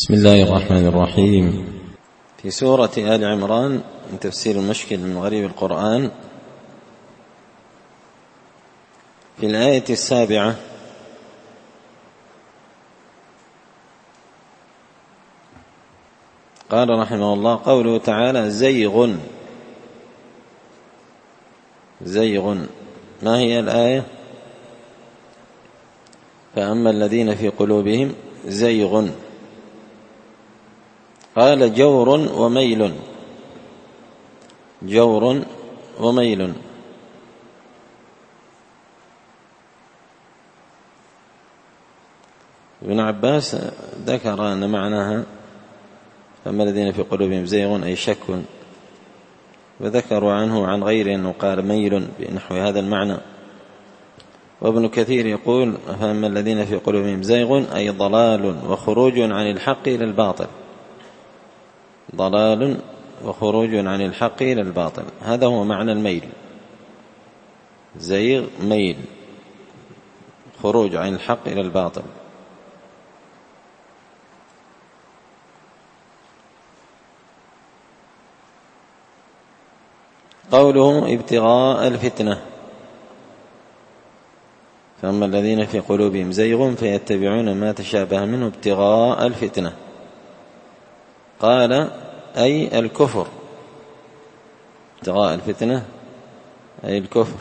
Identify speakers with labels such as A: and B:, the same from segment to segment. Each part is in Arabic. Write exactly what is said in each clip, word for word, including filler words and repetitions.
A: بسم الله الرحمن الرحيم. في سورة آل عمران من تفسير المشكل من غريب القرآن، في الآية السابعة قال رحمه الله: قوله تعالى زيغ. زيغ ما هي الآية؟ فأما الذين في قلوبهم زيغ قال جور وميل. جور وميل. ابن عباس ذكر أن معناها فأما الذين في قلوبهم زيغ أي شك، وذكروا عنه عن غيره أنه قال ميل بنحو هذا المعنى. وابن كثير يقول فأما الذين في قلوبهم زيغ أي ضلال وخروج عن الحق إلى الباطل. ضلال وخروج عن الحق إلى الباطل، هذا هو معنى الميل. زيغ ميل، خروج عن الحق إلى الباطل. قوله ابتغاء الفتنة، فأما الذين في قلوبهم زيغ فيتبعون ما تشابه منه ابتغاء الفتنة. قال أي الكفر. ابتغاء الفتنة أي الكفر.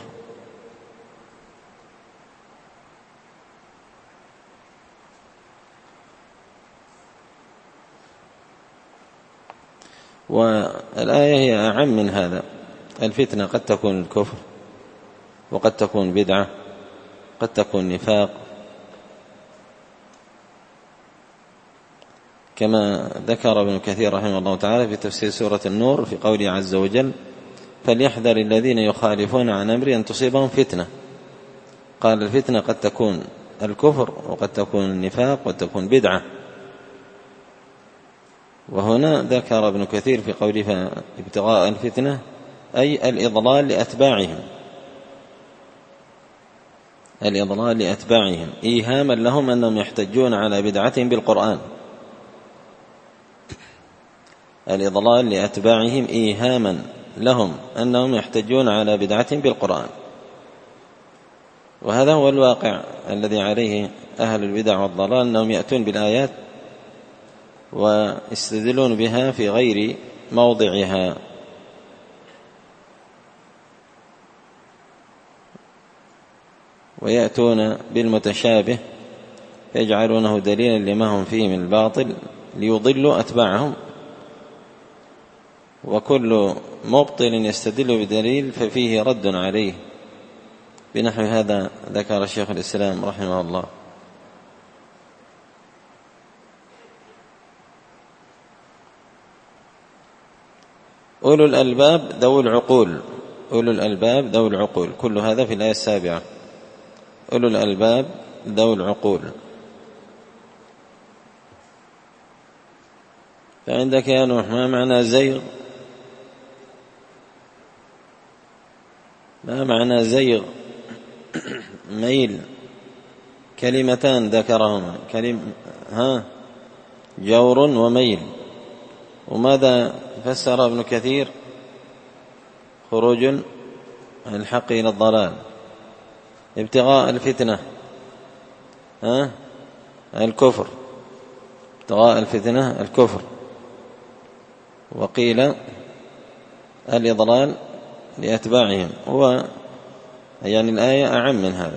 A: والآية هي أعم من هذا. الفتنة قد تكون الكفر، وقد تكون بدعة، قد تكون نفاق، كما ذكر ابن كثير رحمه الله تعالى في تفسير سورة النور في قوله عز وجل: فليحذر الذين يخالفون عن أمره أن تصيبهم فتنة. قال الفتنة قد تكون الكفر، وقد تكون النفاق، وقد تكون بدعة. وهنا ذكر ابن كثير في قوله ابتغاء الفتنة أي الإضلال لأتباعهم. الإضلال لأتباعهم إيهاما لهم أنهم يحتجون على بدعتهم بالقرآن. الإضلال لأتباعهم إيهاما لهم أنهم يحتجون على بدعتهم بالقرآن. وهذا هو الواقع الذي عليه أهل البدع والضلال، أنهم يأتون بالآيات ويستدلون بها في غير موضعها. ويأتون بالمتشابه يجعلونه دليلا لما هم فيه من الباطل ليضلوا أتباعهم. وكل مبطل يستدل بدليل ففيه رد عليه، بنحو هذا ذكر الشيخ الإسلام رحمه الله. أولو الألباب ذو العقول. أولو الألباب ذو العقول، كل هذا في الآية السابعة. أولو الألباب ذو العقول. فعندك يا نوح ما معنى زيغ؟ ما معنى زيغ؟ ميل. كلمتان ذكرهما، كلمة ها جور وميل. وماذا فسر ابن كثير؟ خروج عن الحق إلى الضلال. ابتغاء الفتنة ها الكفر. ابتغاء الفتنة الكفر. وقيل الإضلال لأتباعهم. هو يعني الآية أعم من هذا.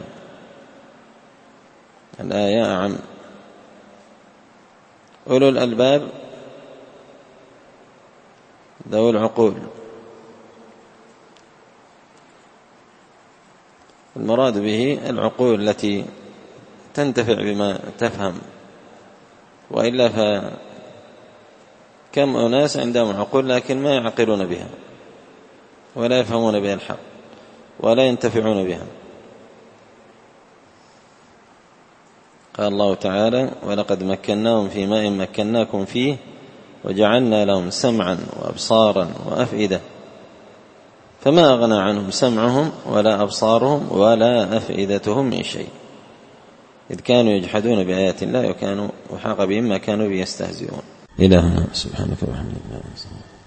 A: الآية أعم. أولو الألباب ذو العقول. المراد به العقول التي تنتفع بما تفهم، وإلا فكم أناس عندهم عقول لكن ما يعقلون بها ولا يفهمون بها الحق ولا ينتفعون بها. قال الله تعالى: ولقد مكناهم في ماء مكناكم فيه وجعلنا لهم سمعا وأبصارا وأفئدة فما أغنى عنهم سمعهم ولا أبصارهم ولا أفئدتهم من شيء. إذ كانوا يجحدون بآيات الله وكانوا وحاق بهم ما كانوا به يستهزئون. إلهنا سبحانك وبحمدك.